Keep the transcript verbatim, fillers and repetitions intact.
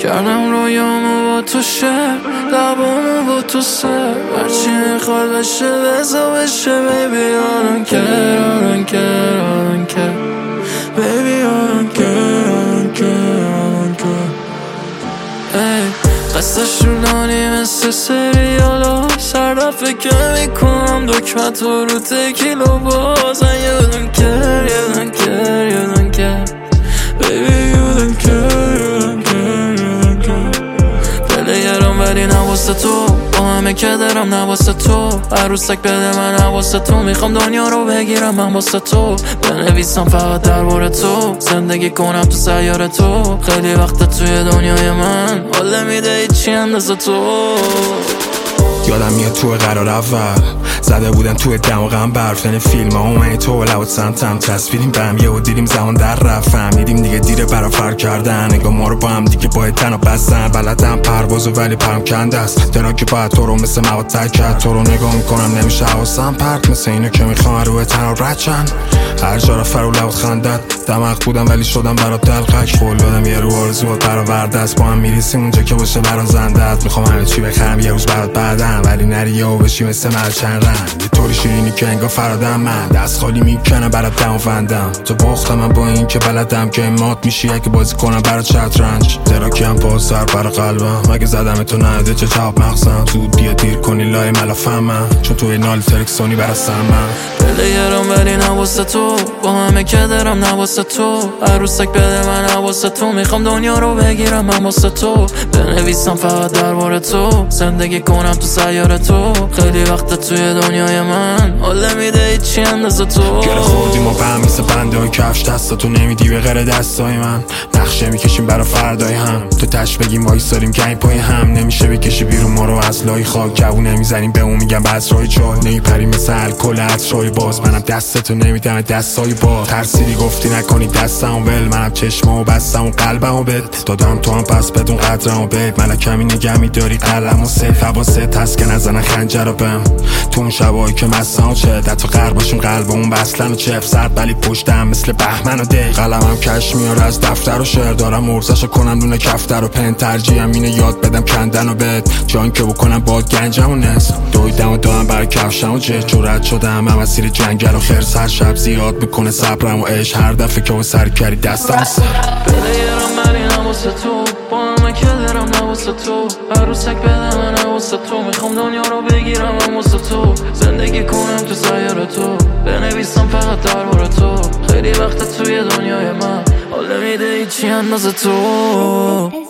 کردم رویامو با تو شهر، لبامو با تو سر، هرچی میخواد بشه بزا بشه. Baby I don't care, I don't care, I don't care. Baby I don't care, I don't care, I don't care. Ey قصدش رو دانی مثل سریالا، سر دفعه که میکنم دکمت رو رو تکیلو باز. And you don't care, you don't care, you don't care. Baby you don't care, you don't care, you don't care. پلیرم ولی نواسه تو، با همه که دارم نواسه تو. عروسک بده من نواسه تو، میخوام دنیا رو بگیرم من واسه تو. بنویسم فقط درباره تو، زندگی کنم تو سیاره تو. خیلی وقت توی دنیای من حال میده هیچی اندازه تو. یادم میاد توی قرار اول زده بودن توی دماغم برف، یعنی فیلم ها اومدی تو لوت سمتم تصویریم بهم یه و دیدیم زمان در رفت. فهمیدیم دیگه دیره برا فرق کردن، نگاه ما رو با هم دیگه باید تنها بستن. بلدم پروازو ولی پرم کنده است، درا که باید تو رو مثل مواد تک کرد. تو رو نگاه میکنم نمیشه حواسم پرت، مثل اینو که میخوام روی تنها رد چن. هر جا را فرو لوت خندت، دماغ بودم ولی شدم برا دلقک. قول دادم یه رو آرزوات برا وردست، با هم میریسیم اونجا که باشه برا زندت. میخوام همه چی بخرم یه روز برات بعدم، ولی نری و بشی مثل مرچن رنگ. یه طوری شیرینی که انگار فرادم من، دست خالی میکنم برات دم و فندم. تو باختم من با این که بلدم که مات میشی اگه بازی کنم برات شطرنج. دراکی هم پا سر برا قلبم، مگه زدم تو نده چه جواب مغزم. زود بیا دیر کنی لای ملافم من، چون توی نال ترکسونی برا سر من. پلیرم ولی نواسه تو، با همه که دارم نواسه تو. عروسک بده من نواسه تو، میخوام دنیا رو بگیرم من واسه تو. بنویسم فقط درباره تو، زندگی کنم تو سیاره تو. خیلی وقت توی دنیای من حال میده هیچی اندازه تو. گره خوردی ما به هم مثل بنده های کفش، دستاتو نمیدی به غیر دستای من. نقشه میکشیم برا فردای هم، تو تش بگیم وایساریم گنگ پای هم. نمیشه بکشی بیرون ما رو از لای خاک، جوو نمیزنیم به اون میگم بذرای چال. نمیپریم مثل الکل عطرهای باز، منم دستتو نمیدم دستای باز. ترسیدی گفتی نکنی دستمو ول، منم چشمامو بستم و قلبمو بد دادم. تو هم پس بدون قدرمو بد، ملکمی نگه میداری قلم و سیف. حواست هست که نزنن خنجر رو بهم، تو اون شبایی که مستم و چه دت و قرباشون قلبمون بسلن و چف سرد ولی پشتم مثل بهمن و دی. قلمم کش میاره از دفتر و شعر، دارم مرزشو کنم دونه کفتر و پن. ترجیحم اینه یاد بدم کندن و بد، جان که بکنم باد گنجم و نصف. دویدم و دارم برای کفشم و جه جورت شدم هم مسیر جنگل و خرس. هر شب زیاد میکنه صبرم و عشق، هر دفعه که و سر کردی دستم سر. پلیرم ولی نواسه تو، با همه که دارم نواسه تو. عروسک بده من نواسه تو، میخوام دنیا رو بگیرم من واسه تو. زندگی کنم تو سیاره تو، بنویسم فقط درباره تو. خیلی وقت توی دنیای من حال میده هیچی اندازه تو.